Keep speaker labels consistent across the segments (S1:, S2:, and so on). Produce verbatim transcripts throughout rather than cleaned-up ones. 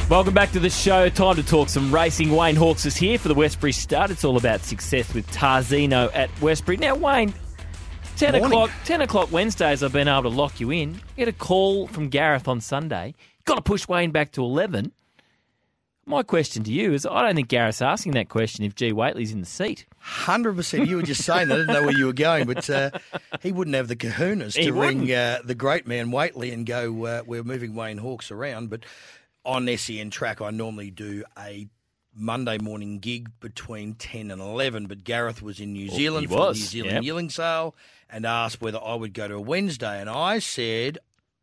S1: Welcome back to the show. Time to talk some racing. Wayne Hawkes is here for the Westbury Start. It's all about success with Tarzino at Westbury. Now, Wayne, ten
S2: Morning.
S1: o'clock, ten o'clock Wednesdays, I've been able to lock you in. Get a call from Gareth on Sunday. Got to push Wayne back to eleven. My question to you is, I don't think Gareth's asking that question if G. Waitley's in the seat.
S2: one hundred percent. You were just saying that. I didn't know where you were going, but uh, he wouldn't have the kahunas
S1: He
S2: to ring
S1: wouldn't.
S2: uh, the great man Waitley and go, uh, we're moving Wayne Hawkes around. But on S E N track, I normally do a Monday morning gig between ten and eleven. But Gareth was in New
S1: Well,
S2: Zealand
S1: he
S2: for
S1: was,
S2: the New Zealand
S1: yep.
S2: yearling sale and asked whether I would go to a Wednesday. And I said,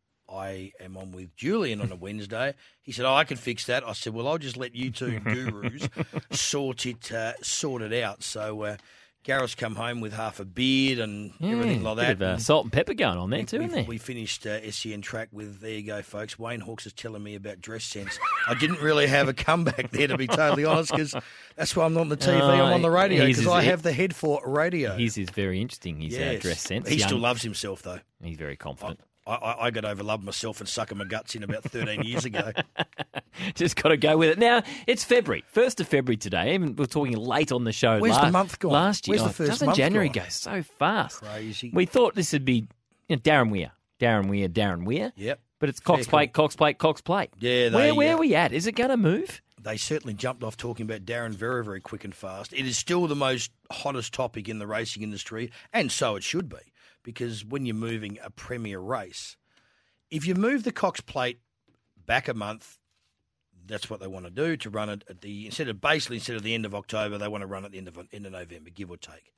S2: I am on with Julian on a Wednesday. He said, oh, I can fix that. I said, well, I'll just let you two gurus sort it uh, sort it out. So uh, Gareth's come home with half a beard and everything like
S1: Bit
S2: that.
S1: of uh, salt and pepper going on there too,
S2: we,
S1: isn't there?
S2: we finished uh, S E N track with, there you go, folks, Wayne Hawkes is telling me about dress sense. I didn't really have a comeback there, to be totally honest, because that's why I'm not on the T V,
S1: Oh,
S2: I'm on the radio,
S1: his
S2: because
S1: is
S2: I
S1: it.
S2: have the head for radio.
S1: His is very interesting, his uh,
S2: Yes.
S1: dress sense.
S2: He
S1: Young-
S2: still loves himself, though.
S1: He's very confident.
S2: I, I, I got over love myself and sucking my guts in about thirteen years ago.
S1: Just got to go with it. Now, it's February, first of February today. Even we're talking late on the show.
S2: Where's
S1: last,
S2: the month gone?
S1: Last year.
S2: Where's the
S1: Oh,
S2: first
S1: doesn't
S2: month
S1: January
S2: gone?
S1: go so fast?
S2: Crazy.
S1: We thought this would be you know, Darren Weir, Darren Weir, Darren Weir.
S2: Yep.
S1: But it's Cox
S2: Fair
S1: Plate, Cox Plate, Cox Plate.
S2: Yeah, they,
S1: Where, where
S2: uh,
S1: are we at? Is it going to move?
S2: They certainly jumped off talking about Darren very, very quick and fast. It is still the most hottest topic in the racing industry, and so it should be, because when you're moving a premier race, if you move the Cox Plate back a month, that's what they want to do, to run it at the, instead of basically instead of the end of October, they want to run it at the end of, end of November, give or take.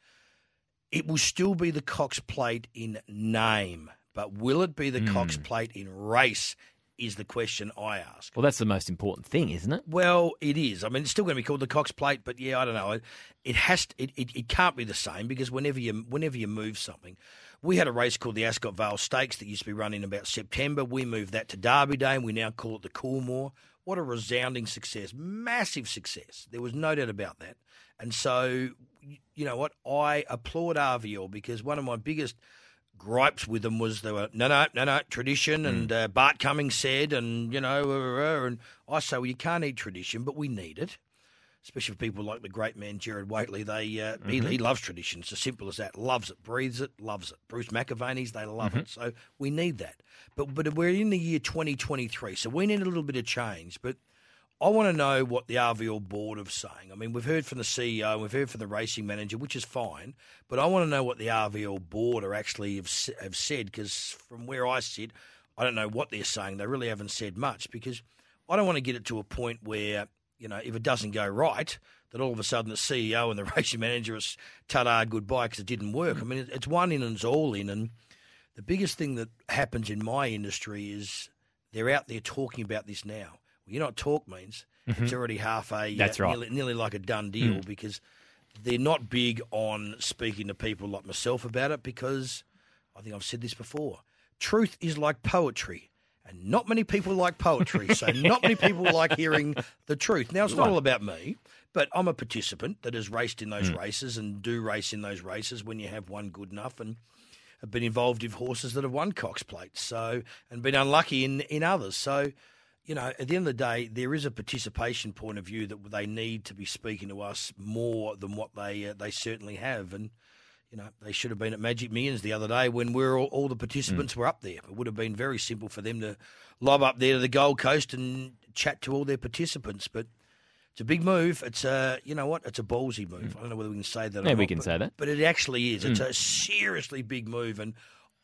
S2: It will still be the Cox Plate in name, but will it be the
S1: Hmm.
S2: Cox Plate in race is the question I ask.
S1: Well, that's the most important thing, isn't it?
S2: Well, it is. I mean, it's still going to be called the Cox Plate, but yeah, I don't know. It, it has. To, it, it it can't be the same, because whenever you whenever you move something, we had a race called the Ascot Vale Stakes that used to be run in about September. We moved that to Derby Day, and we now call it the Coolmore. What a resounding success, massive success. There was no doubt about that. And so, you know what? I applaud R V L, because one of my biggest gripes with them was they were, no, no, no, no, tradition, and uh, Bart Cummings said, and, you know, uh, uh, and I say, well, you can't eat tradition, but we need it, especially for people like the great man Gerard Waitley. They, uh, he, he loves tradition. It's as simple as that. Loves it, breathes it, loves it. Bruce McAvaney's, they love it. So we need that. But but we're in the year twenty twenty-three, so we need a little bit of change. But I want to know what the R V L board are saying. I mean, we've heard from the C E O, we've heard from the racing manager, which is fine, but I want to know what the R V L board are actually have, s- have said, because from where I sit, I don't know what they're saying. They really haven't said much, because I don't want to get it to a point where, you know, if it doesn't go right, that all of a sudden the C E O and the racing manager is ta-da, goodbye, because it didn't work. I mean, it- it's one in and it's all in, and the biggest thing that happens in my industry is they're out there talking about this now. Well, you know what talk means? It's already half a,
S1: That's
S2: uh,
S1: right.
S2: nearly, nearly like a done deal, because they're not big on speaking to people like myself about it, because I think I've said this before. Truth is like poetry, and not many people like poetry, so not many people like hearing the truth. Now, it's not all about me, but I'm a participant that has raced in those races and do race in those races when you have one good enough, and have been involved with horses that have won Cox Plates, so, and been unlucky in, in others. So, you know, at the end of the day, there is a participation point of view that they need to be speaking to us more than what they uh, they certainly have. And, you know, they should have been at Magic Millions the other day when we're all, all the participants were up there. It would have been very simple for them to lob up there to the Gold Coast and chat to all their participants. But it's a big move. It's a, you know what? It's a ballsy move. I don't know whether we can say that or
S1: Yeah,
S2: not.
S1: we can
S2: but,
S1: say that.
S2: But it actually is. It's a seriously big move. And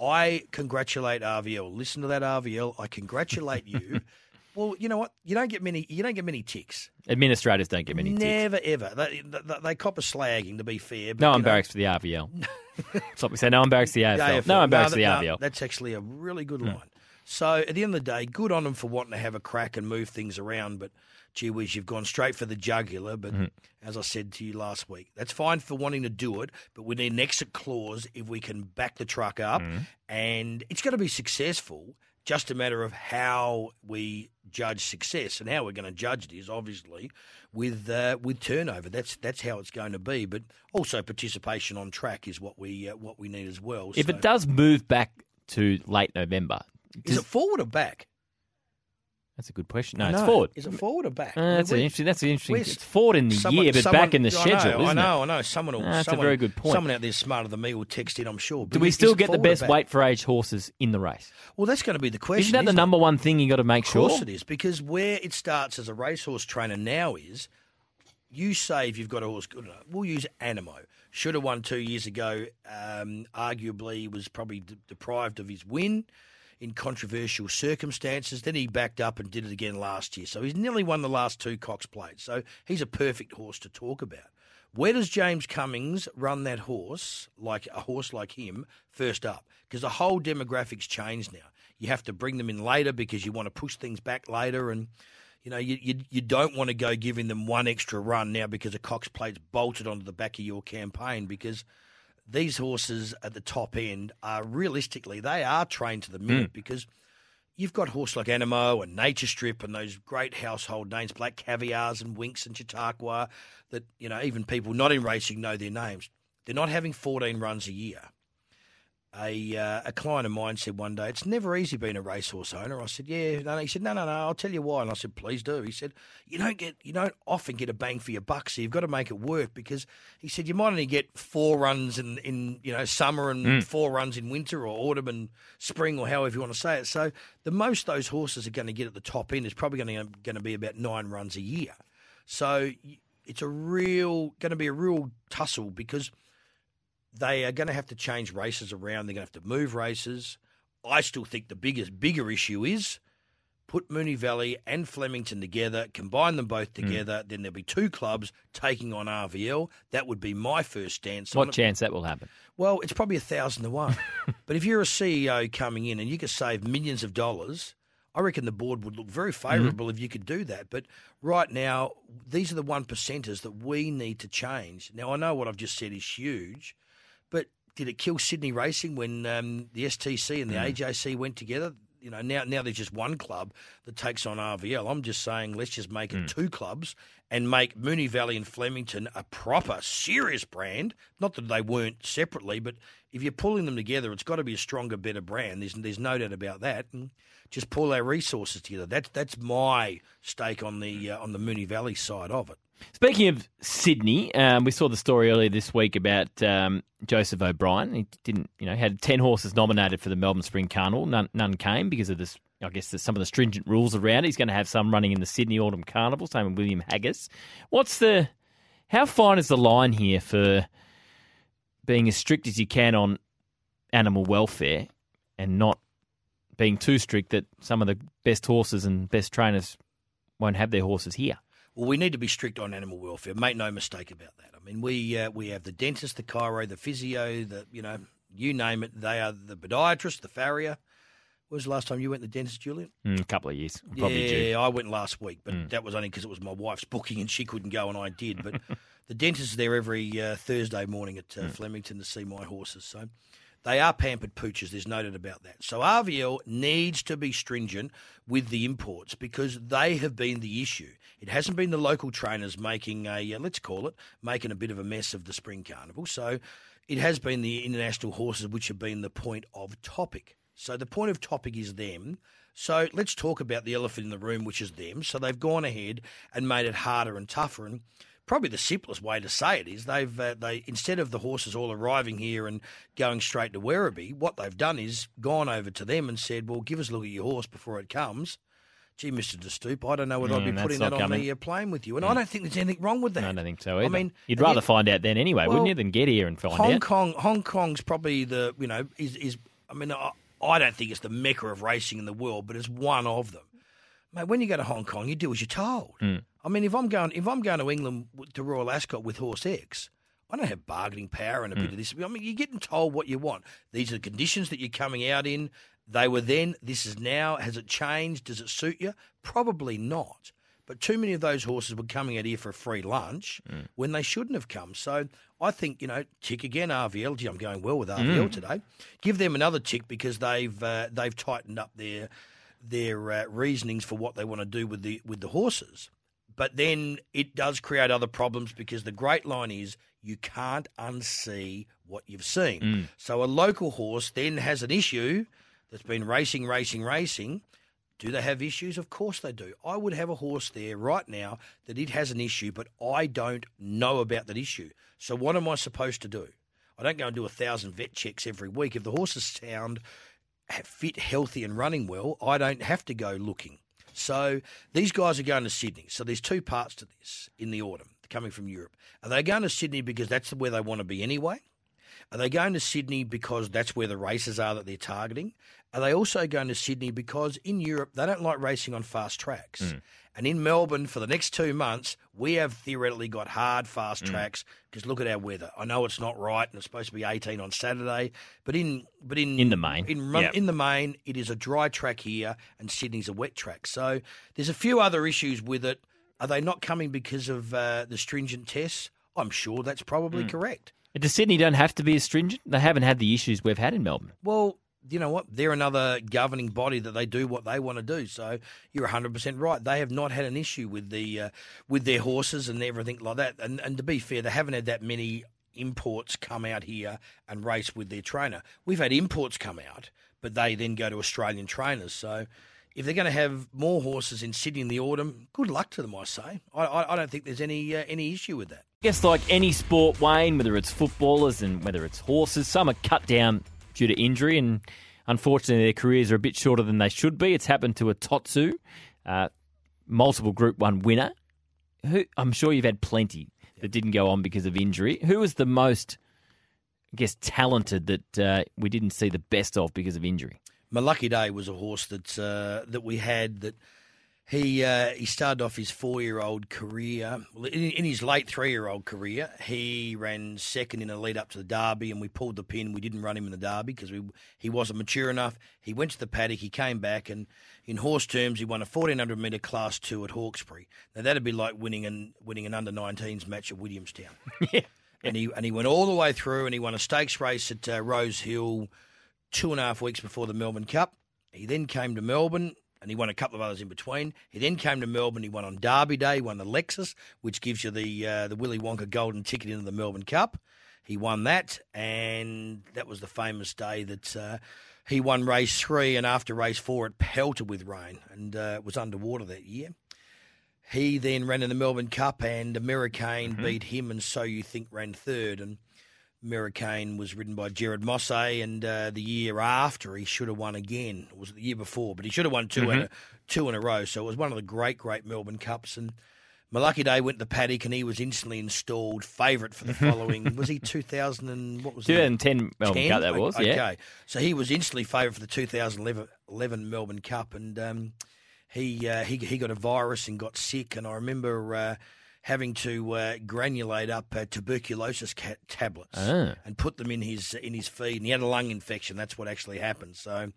S2: I congratulate R V L. Listen to that, R V L. I congratulate you. Well, you know what? You don't get many. You don't get many ticks.
S1: Administrators don't get many ticks.
S2: Never ever. They, they, they cop a slagging, to be fair. But,
S1: No,
S2: you
S1: I'm
S2: know,
S1: barracks for the R V L. That's what we say. No, I'm barracks for the A F L.
S2: A F L.
S1: No, I'm barracks for
S2: that-
S1: the
S2: no,
S1: R V L.
S2: That's actually a really good line. So at the end of the day, good on them for wanting to have a crack and move things around. But gee whiz, you've gone straight for the jugular. But as I said to you last week, that's fine for wanting to do it, but we need an exit clause if we can back the truck up. And it's got to be successful. Just a matter of how we judge success, and how we're going to judge it is obviously with uh, with turnover. That's that's how it's going to be. But also participation on track is what we uh, what we need as well.
S1: If
S2: So-
S1: it does move back to late November,
S2: is
S1: does-
S2: it forward or back?
S1: That's a good question. No,
S2: I
S1: it's
S2: know.
S1: forward.
S2: Is it forward or back?
S1: Uh,
S2: I mean,
S1: that's, an
S2: where's-
S1: interesting, that's an interesting.
S2: where's-
S1: It's forward in the
S2: someone-
S1: year, but
S2: someone-
S1: back in the
S2: I
S1: schedule,
S2: know,
S1: isn't
S2: I know,
S1: it?
S2: I know. Someone will,
S1: Ah, that's a
S2: someone,
S1: very good point.
S2: Someone out there smarter than me will text in, I'm sure.
S1: Do
S2: But
S1: we
S2: is
S1: still
S2: it
S1: get the
S2: forward or
S1: best
S2: back?
S1: weight for age horses in the race?
S2: Well, that's going to be the question.
S1: Isn't that the
S2: isn't
S1: number
S2: it?
S1: one thing you got to make
S2: Of
S1: sure?
S2: course it is, because where it starts as a racehorse trainer now is you say if you've got a horse good enough, we'll use Animo. Should have won two years ago. Um, arguably was probably de- deprived of his win in controversial circumstances. Then he backed up and did it again last year. So he's nearly won the last two Cox Plates. So he's a perfect horse to talk about. Where does James Cummings run that horse, like a horse like him, first up? Because the whole demographics changed now. You have to bring them in later because you want to push things back later, and you know you you, you don't want to go giving them one extra run now because a Cox Plate's bolted onto the back of your campaign, because these horses at the top end are realistically, they are trained to the minute, because you've got horses like Animo and Nature Strip and those great household names, Black Caviars and Winks and Chautauqua, that, you know, even people not in racing know their names. They're not having fourteen runs a year. A uh, a client of mine said one day, it's never easy being a racehorse owner. I said, yeah. No, no. He said, no, no, no, I'll tell you why. And I said, please do. He said, you don't get, you don't often get a bang for your buck, so you've got to make it work, because he said you might only get four runs in, in you know, summer and
S1: Mm.
S2: four runs in winter or autumn and spring, or however you want to say it. So the most those horses are going to get at the top end is probably going to going to be about nine runs a year. So it's a real going to be a real tussle, because they are going to have to change races around. They're going to have to move races. I still think the biggest, bigger issue is put Moonee Valley and Flemington together, combine them both together, mm. then there'll be two clubs taking on R V L. That would be my first stance.
S1: What chance that will happen?
S2: Well, it's probably a thousand to one. But if you're a C E O coming in and you could save millions of dollars, I reckon the board would look very favourable mm. if you could do that. But right now, these are the one percenters that we need to change. Now, I know what I've just said is huge, but did it kill Sydney racing when um, the S T C and the mm. A J C went together? You know, now now there's just one club that takes on R V L. I'm just saying, let's just make it mm. two clubs and make Moonee Valley and Flemington a proper, serious brand. Not that they weren't separately, but if you're pulling them together, it's got to be a stronger, better brand. There's there's no doubt about that. And just pull our resources together. That's that's my stake on the uh, on the Moonee Valley side of it.
S1: Speaking of Sydney, um, we saw the story earlier this week about um, Joseph O'Brien. He didn't, you know, had ten horses nominated for the Melbourne Spring Carnival. None, none came because of this. I guess there's some of the stringent rules around it. He's going to have some running in the Sydney Autumn Carnival. Same with William Haggis. What's the? How fine is the line here for being as strict as you can on animal welfare and not being too strict that some of the best horses and best trainers won't have their horses here?
S2: Well, we need to be strict on animal welfare. Make no mistake about that. I mean, we uh, we have the dentist, the chiro, the physio, the you know, you name it. They are the podiatrist, the farrier. When was the last time you went to the dentist, Julian?
S1: Mm, a couple of years. Probably
S2: yeah,
S1: due.
S2: I went last week, but
S1: Mm.
S2: that was only because it was my wife's booking and she couldn't go and I did. But the dentist is there every uh, Thursday morning at uh, mm. Flemington to see my horses. So they are pampered pooches, there's no doubt about that. So R V L needs to be stringent with the imports because they have been the issue. It hasn't been the local trainers making a, uh, let's call it, making a bit of a mess of the Spring Carnival. So it has been the international horses which have been the point of topic. So the point of topic is them. So let's talk about the elephant in the room, which is them. So they've gone ahead and made it harder and tougher. And probably the simplest way to say it is they've uh, they instead of the horses all arriving here and going straight to Werribee, what they've done is gone over to them and said, well, give us a look at your horse before it comes. Gee, Mister De Stoop, I don't know whether
S1: Mm,
S2: I'd be
S1: that's
S2: putting
S1: not
S2: that on
S1: coming.
S2: the uh, plane with you. And
S1: Mm.
S2: I don't think there's anything wrong with that.
S1: No, I don't think so either.
S2: I mean,
S1: You'd
S2: and
S1: rather
S2: yet-
S1: find out then anyway,
S2: Well,
S1: wouldn't you, than get here and find
S2: Hong
S1: out?
S2: Kong, Hong Kong's probably the, you know, is, is I mean, I, I don't think it's the mecca of racing in the world, but it's one of them. Mate, when you go to Hong Kong, you do as you're told.
S1: Mm.
S2: I mean, if I'm going if I'm going to England to Royal Ascot with Horse X, I don't have bargaining power and a
S1: Mm.
S2: bit of this. I mean, you're getting told what you want. These are the conditions that you're coming out in. They were then. This is now. Has it changed? Does it suit you? Probably not. But too many of those horses were coming out here for a free lunch
S1: Mm.
S2: when they shouldn't have come. So I think, you know, tick again R V L. Gee, I'm going well with R V L
S1: Mm.
S2: today. Give them another tick because they've uh, they've tightened up their their uh, reasonings for what they want to do with the with the horses. But then it does create other problems because the great line is you can't unsee what you've seen.
S1: Mm.
S2: So a local horse then has an issue that's been racing, racing, racing. Do they have issues? Of course they do. I would have a horse there right now that it has an issue, but I don't know about that issue. So what am I supposed to do? I don't go and do a thousand vet checks every week. If the horse is sound, fit, healthy and running well, I don't have to go looking. So these guys are going to Sydney. So there's two parts to this in the autumn coming from Europe. Are they going to Sydney because that's where they want to be anyway? Are they going to Sydney because that's where the races are that they're targeting? Are they also going to Sydney because in Europe they don't like racing on fast tracks? Mm. And in Melbourne for the next two months, we have theoretically got hard, fast mm. tracks because look at our weather. I know it's not right and it's supposed to be eighteen on Saturday, but in but in
S1: in the main,
S2: in,
S1: yep.
S2: in the main, it is a dry track here and Sydney's a wet track. So there's a few other issues with it. Are they not coming because of uh, the stringent tests? I'm sure that's probably mm. correct.
S1: Does Sydney don't have to be as stringent? They haven't had the issues we've had in Melbourne.
S2: Well, you know what? They're another governing body that they do what they want to do. So you're one hundred percent right. They have not had an issue with the uh, with their horses and everything like that. And, and to be fair, they haven't had that many imports come out here and race with their trainer. We've had imports come out, but they then go to Australian trainers. So if they're going to have more horses in Sydney in the autumn, good luck to them, I say. I, I, I don't think there's any uh, any issue with that.
S1: I guess like any sport, Wayne, whether it's footballers and whether it's horses, some are cut down due to injury, and unfortunately their careers are a bit shorter than they should be. It's happened to a Totsu, uh, multiple Group One winner. Who I'm sure you've had plenty that didn't go on because of injury. Who was the most, I guess, talented that uh, we didn't see the best of because of injury?
S2: My Lucky Day was a horse that uh, that we had that he uh, he started off his four-year-old career. In, in his late three-year-old career, he ran second in a lead up to the Derby, and we pulled the pin. We didn't run him in the Derby because we he wasn't mature enough. He went to the paddock. He came back, and in horse terms, he won a fourteen hundred metre Class Two at Hawkesbury. Now that'd be like winning an winning an under nineteens match at Williamstown.
S1: yeah.
S2: And he and he went all the way through, and he won a stakes race at uh, Rose Hill two and a half weeks before the Melbourne Cup. He then came to Melbourne, and he won a couple of others in between. He then came to Melbourne. He won on Derby Day. He won the Lexus, which gives you the uh, the Willy Wonka golden ticket into the Melbourne Cup. He won that, and that was the famous day that uh, he won race three, and after race four, it pelted with rain, and uh, it was underwater that year. He then ran in the Melbourne Cup, and Americane mm-hmm. beat him, and So You Think ran third, and Americane was ridden by Jared Mosse, and uh, the year after he should have won again. It was the year before, but he should have won two, mm-hmm. in a, two in a row. So it was one of the great, great Melbourne Cups. And my Lucky Day went to the paddock, and he was instantly installed favourite for the following. Was he two thousand and what was it?
S1: twenty ten Melbourne Cup that was,
S2: okay.
S1: yeah.
S2: Okay, so he was instantly favourite for the two thousand eleven Melbourne Cup, and um, he uh, he he got a virus and got sick. And I remember Uh, having to uh, granulate up uh, tuberculosis cat tablets
S1: ah.
S2: and put them in his in his feed. And he had a lung infection. That's what actually happened. So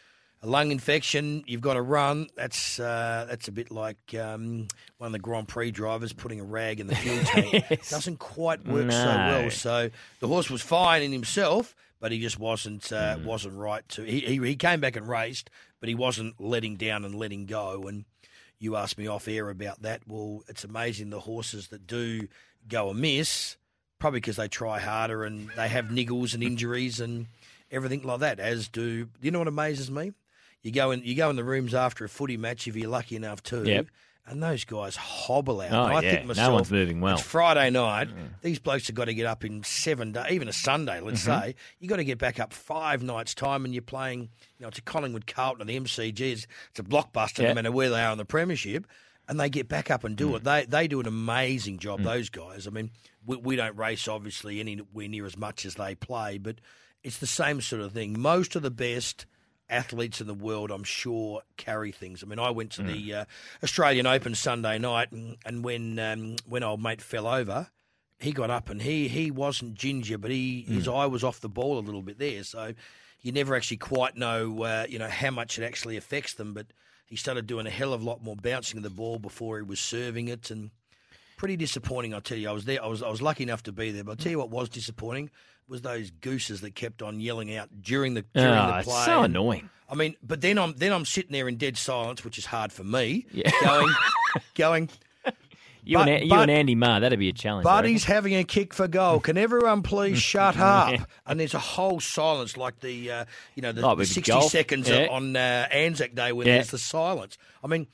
S2: a lung infection, you've got to run. That's uh, that's a bit like um, one of the Grand Prix drivers putting a rag in the fuel tank.
S1: yes.
S2: Doesn't quite work
S1: no.
S2: so well. So the horse was fine in himself, but he just wasn't uh,
S1: mm.
S2: wasn't right to. He, he he came back and raced, but he wasn't letting down and letting go. And you asked me off air about that. Well, it's amazing the horses that do go amiss, probably because they try harder and they have niggles and injuries and everything like that, as do, you know what amazes me? You go in you go in the rooms after a footy match, if you're lucky enough to,
S1: yep.
S2: and those guys hobble out.
S1: Oh,
S2: and I
S1: yeah.
S2: think myself,
S1: no one's moving well.
S2: It's Friday night. Mm. These blokes have got to get up in seven days, even a Sunday, let's mm-hmm. say. You've got to get back up five nights' time, and you're playing, you know, it's a Collingwood Carlton and the M C G. It's, it's a blockbuster
S1: yep.
S2: no matter where they are in the premiership, and they get back up and do mm. it. They they do an amazing job, mm. those guys. I mean, we, we don't race, obviously, anywhere near as much as they play, but it's the same sort of thing. Most of the best athletes in the world, I'm sure, carry things. I mean, I went to mm. the uh, Australian Open Sunday night, and, and when um, when old mate fell over, he got up, and he he wasn't ginger, but he mm. his eye was off the ball a little bit there. So you never actually quite know, uh, you know, how much it actually affects them. But he started doing a hell of a lot more bouncing of the ball before he was serving it, and pretty disappointing. I tell you, I was there. I was I was lucky enough to be there. But I'll tell you what was disappointing was those gooses that kept on yelling out during the during
S1: oh,
S2: the play.
S1: It's so annoying.
S2: I mean, but then I'm then I'm sitting there in dead silence, which is hard for me.
S1: Yeah.
S2: Going, going.
S1: You,
S2: But-
S1: and, you
S2: but-
S1: and Andy Marr, that'd be a challenge. I
S2: Buddy's having a kick for goal. Can everyone please shut up?
S1: Yeah.
S2: And there's a whole silence, like the uh, you know the,
S1: Like
S2: the
S1: with
S2: sixty
S1: golf.
S2: seconds
S1: Yeah.
S2: on uh, Anzac Day when
S1: Yeah.
S2: there's the silence. I mean,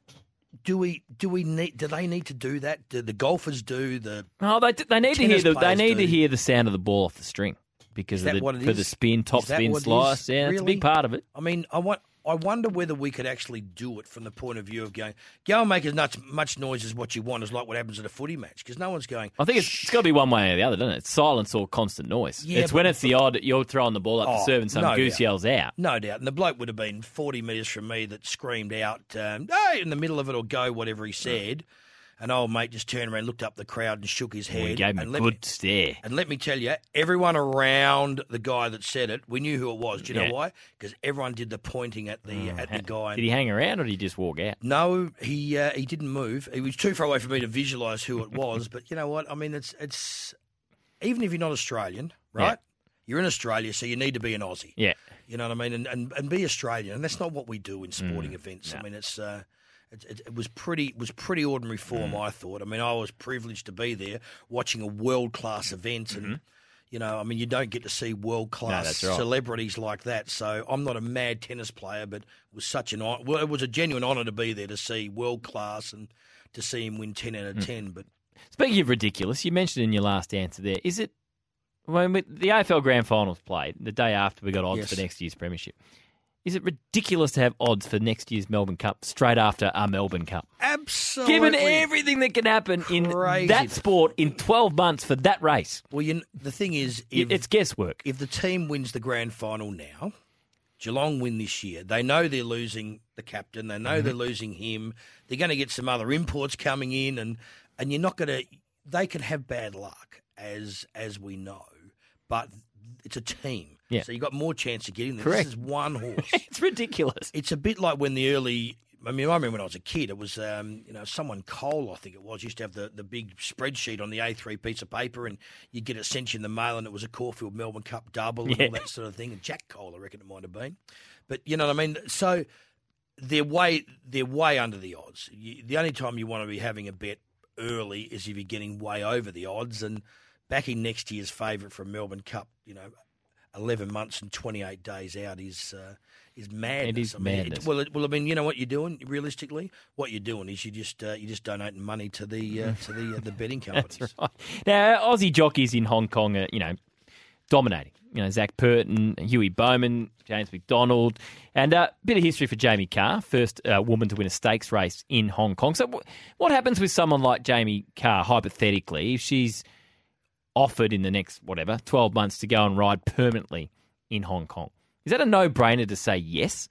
S2: do we do we need do they need to do that? Do the golfers do the?
S1: reckon. Oh, they, they need to hear
S2: Tennis
S1: the they
S2: players
S1: need to
S2: do.
S1: hear the sound of the ball off the string because
S2: Is
S1: of
S2: that
S1: the,
S2: what it
S1: for
S2: is?
S1: the spin, top
S2: Is that
S1: spin
S2: what it
S1: slice.
S2: is?
S1: Yeah, it's a
S2: Really?
S1: big part of it.
S2: I mean, I want. I wonder whether we could actually do it from the point of view of going, go and make as much, much noise as what you want, is like what happens at a footy match, because no one's going.
S1: I think it's, it's got to be one way or the other, doesn't it? It's silence or constant noise.
S2: Yeah,
S1: it's
S2: but-
S1: when it's the odd you're throwing the ball up
S2: Oh,
S1: to serve and some
S2: no
S1: goose
S2: doubt.
S1: yells out.
S2: No doubt. And the bloke would have been forty metres from me that screamed out, um, hey, in the middle of it, or go, whatever he said. An old mate just turned around, looked up the crowd and shook his
S1: We
S2: head.
S1: gave him
S2: and
S1: a
S2: let
S1: good
S2: me,
S1: stare.
S2: And let me tell you, everyone around the guy that said it, we knew who it was. Do you
S1: Yeah.
S2: know why? Because everyone did the pointing at the at the guy.
S1: Did he hang around or did he just walk out?
S2: No, he uh, he didn't move. He was too far away for me to visualise who it was. But you know what? I mean, it's it's even if you're not Australian, right?
S1: Yeah.
S2: You're in Australia, so you need to be an Aussie.
S1: Yeah.
S2: You know what I mean? And and, and be Australian, and that's not what we do in sporting events.
S1: no.
S2: I mean, it's uh, it, it, it was pretty it was pretty ordinary form. I thought. I mean, I was privileged to be there watching a world class event, and you know, I mean, you don't get to see world class
S1: that's right.
S2: celebrities like that. So I'm not a mad tennis player, but it was such an hon- well, it was a genuine honour to be there to see world class and to see him win ten out of ten. But
S1: Speaking of ridiculous, you mentioned in your last answer there, is it when we, the A F L Grand Finals played, the day after we got odds
S2: Yes.
S1: for next year's premiership, is it ridiculous to have odds for next year's Melbourne Cup straight after our Melbourne Cup?
S2: absolutely,
S1: Given everything that can happen in
S2: Crazy.
S1: that sport in twelve months for that race,
S2: well, you, the thing is, if,
S1: it's guesswork.
S2: if the team wins the grand final now, Geelong win this year, they know they're losing the captain, they know they're losing him, they're going to get some other imports coming in, and, and you're not going to, they can have bad luck, as as we know, but it's a team.
S1: Yeah.
S2: So you've got more chance of getting there.
S1: Correct.
S2: This is one horse.
S1: It's ridiculous.
S2: It's a bit like when the early. I mean, I remember when I was a kid, it was, um, you know, someone, Cole, I think it was, used to have the, the big spreadsheet on the A three piece of paper, and you'd get it sent you in the mail, and it was a Caulfield Melbourne Cup double and
S1: Yeah.
S2: all that sort of thing. And Jack Cole, I reckon it might have been. But you know what I mean? So they're way, they're way under the odds. You, the only time you want to be having a bet early is if you're getting way over the odds. And backing next year's favourite for a Melbourne Cup, you know, eleven months and twenty-eight days out is uh, is madness.
S1: It is
S2: I mean,
S1: madness.
S2: well, it, well, I mean, you know what you're doing. Realistically, what you're doing is you just uh, you just donating money to the uh, to the uh, the betting companies.
S1: That's right. Now, Aussie jockeys in Hong Kong are, you know, dominating. You know, Zach Purton, Huey Bowman, James McDonald, and a uh, bit of history for Jamie Carr, first uh, woman to win a stakes race in Hong Kong. So, w- what happens with someone like Jamie Carr, hypothetically, if she's offered in the next, whatever, twelve months to go and ride permanently in Hong Kong? Is that a no-brainer to say yes?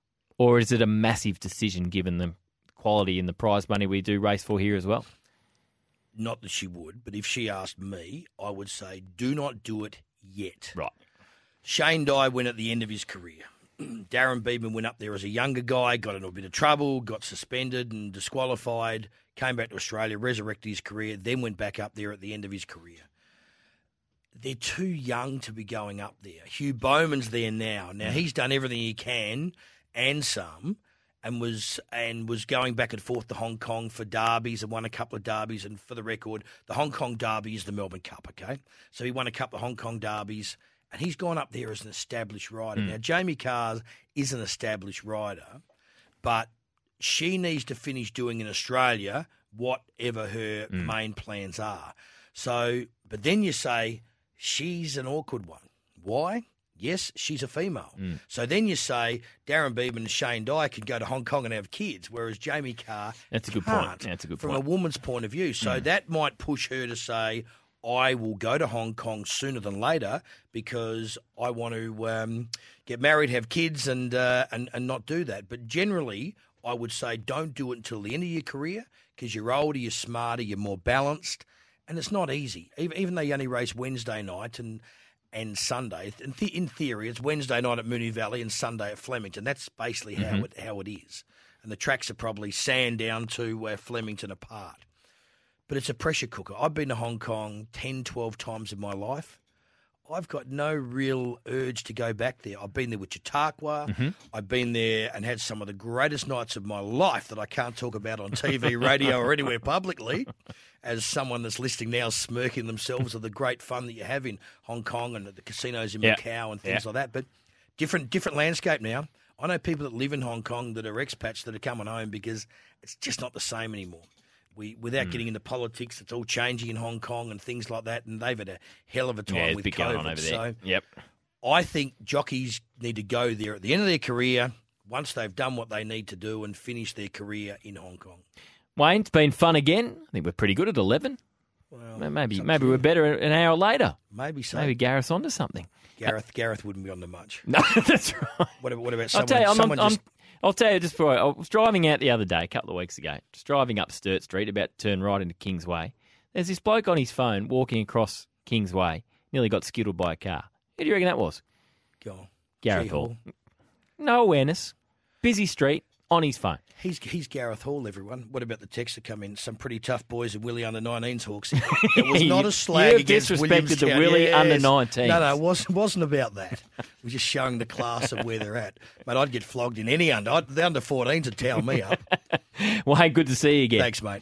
S1: Or is it a massive decision given the quality and the prize money we do race for here as well?
S2: Not that she would, but if she asked me, I would say do not do it yet.
S1: Right.
S2: Shane Dye went at the end of his career. Darren Beadman went up there as a younger guy, got into a bit of trouble, got suspended and disqualified, came back to Australia, resurrected his career, then went back up there at the end of his career. They're too young to be going up there. Hugh Bowman's there now. Now, he's done everything he can and some, and was and was going back and forth to Hong Kong for derbies and won a couple of derbies. And for the record, the Hong Kong derby is the Melbourne Cup, okay? So he won a couple of Hong Kong derbies, and he's gone up there as an established rider. Now, Jamie Carr is an established rider, but she needs to finish doing in Australia whatever her main plans are. So, but then you say she's an awkward one. Why? Yes, she's a female. So then you say Darren Beadman and Shane Dye can go to Hong Kong and have kids, whereas Jamie Carr
S1: That's a good
S2: can't
S1: point. That's a good
S2: from
S1: point.
S2: a woman's point of view. So that might push her to say, I will go to Hong Kong sooner than later because I want to um, get married, have kids, and, uh, and and not do that. But generally, I would say don't do it until the end of your career because you're older, you're smarter, you're more balanced, and it's not easy. Even, even though you only race Wednesday night and and Sunday, in, th- in theory, it's Wednesday night at Moonee Valley and Sunday at Flemington. That's basically how
S1: Mm-hmm.
S2: it how it is. And the tracks are probably sand down to uh, Flemington apart. But it's a pressure cooker. I've been to Hong Kong ten, twelve times in my life. I've got no real urge to go back there. I've been there with Chautauqua.
S1: Mm-hmm.
S2: I've been there and had some of the greatest nights of my life that I can't talk about on T V, radio, or anywhere publicly. As someone that's listening now, smirking themselves at the great fun that you have in Hong Kong and at the casinos in
S1: Yeah.
S2: Macau and things
S1: Yeah.
S2: like that. But different, different landscape now. I know people that live in Hong Kong that are expats that are coming home because it's just not the same anymore. We, without
S1: Mm.
S2: getting into politics, it's all changing in Hong Kong and things like that, and they've had a hell of a time
S1: Yeah, there's
S2: with
S1: big
S2: COVID.
S1: going on over there.
S2: So
S1: Yep.
S2: I think jockeys need to go there at the end of their career once they've done what they need to do and finish their career in Hong Kong.
S1: Wayne, it's been fun again. I think we're pretty good at eleven.
S2: Well,
S1: Maybe
S2: it's up
S1: maybe
S2: to
S1: we're
S2: you.
S1: better an hour later.
S2: Maybe so.
S1: Maybe Gareth's onto something.
S2: Gareth Gareth wouldn't be on the much.
S1: No, that's right.
S2: What about, what about
S1: I'll
S2: someone?
S1: tell you, I'm,
S2: someone
S1: I'm,
S2: just,
S1: I'll tell you just before I, I was driving out the other day, a couple of weeks ago, just driving up Sturt Street, about to turn right into Kingsway. There's this bloke on his phone walking across Kingsway, nearly got skittled by a car. Who do you reckon that was?
S2: Go on.
S1: Gareth
S2: G.
S1: Hall. No awareness, busy street, on his phone.
S2: He's he's Gareth Hall, everyone. What about the text that come in? Some pretty tough boys at Willie under nineteens, Hawksy. It was not a slag
S1: You've
S2: against
S1: disrespected
S2: Williamstown.
S1: the Willie
S2: Yes.
S1: under nineteens.
S2: No, no, it wasn't, wasn't about that. It was just showing the class of where they're at. Mate, I'd get flogged in any under. I'd, the under fourteens would towel me up.
S1: Well, hey, good to see you again.
S2: Thanks, mate.